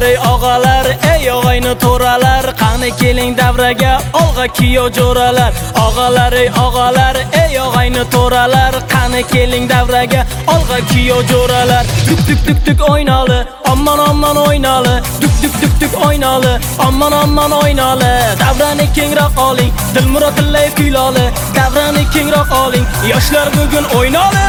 ey og'alar, ey og'ayni to'ralar, qani keling davraga olg'a kiyo jo'ralar. Og'alar, ey og'alar, ey og'ayni to'ralar, qani keling davraga olg'a kiyo jo'ralar. Tuk tuk tuk tuk o'ynali, ammon ammon o'ynali, tuk tuk tuk tuk o'ynali, ammon ammon o'ynali. Davrani kengroq oling, Dilmurod tillay kuyloli, davrani kengroq oling, yoshlar bugun o'ynali.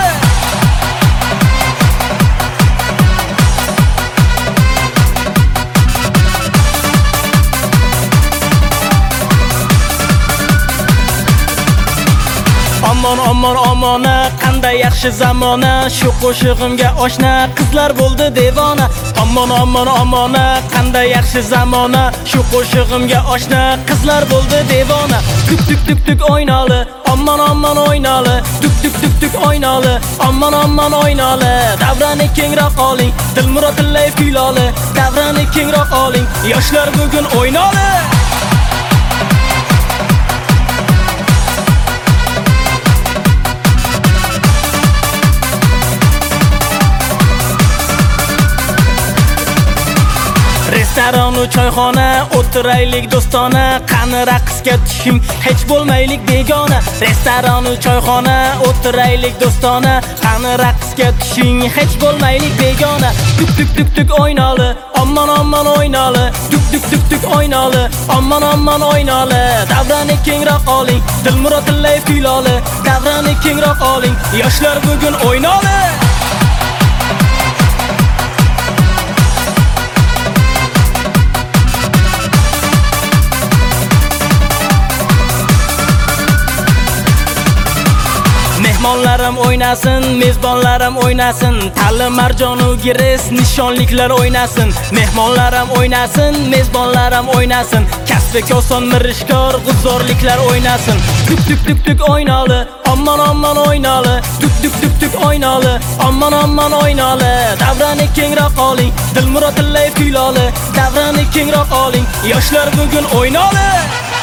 Ammon ammon ammona, qanday yaxshi zamona, shu qo'shig'imga oshna, qizlar bo'ldi devona. Ammon ammon ammona, qanday yaxshi zamona, shu qo'shig'imga oshna, qizlar bo'ldi devona. Tuk tuk tuk tuk o'ynali, ammon ammon o'ynali, tuk tuk tuk tuk o'ynali, ammon ammon o'ynali. Davrani kengroq oling, Dilmurod tillay kuyloli, davrani kengroq oling, yoshlar bugun o'ynali. Restoran u choyxona, o'tiraylik do'stona, qani raqsga tushing, hech bo'lmaylik begona. Restoran u choyxona, o'tiraylik do'stona, qani raqsga tushing, hech bo'lmaylik begona. Tuk tuk tuk tuk o'ynali, ammon ammon o'ynali, tuk tuk tuk tuk o'ynali, ammon ammon o'ynali. Davrani kengroq oling, Dilmurod tillay kuyloli, davrani kengroq oling, yoshlar bugun o'ynali. Mehmonlarim o'ynasin, mezbonlarim o'ynasin, Tali Marjon u Gires nishonliklar o'ynasin. Mehmonlarim o'ynasin, mezbonlarim o'ynasin, Kasbi Koson Mirishkor g'uzorliklar o'ynasin. Tuk tuk tuk tuk o'ynali, ammon ammon o'ynali, tuk tuk tuk tuk o'ynali, ammon ammon o'ynali. Davrani kengroq oling, Dilmurod tillay kuyloli, davrani kengroq oling, yoshlar bugun o'ynali.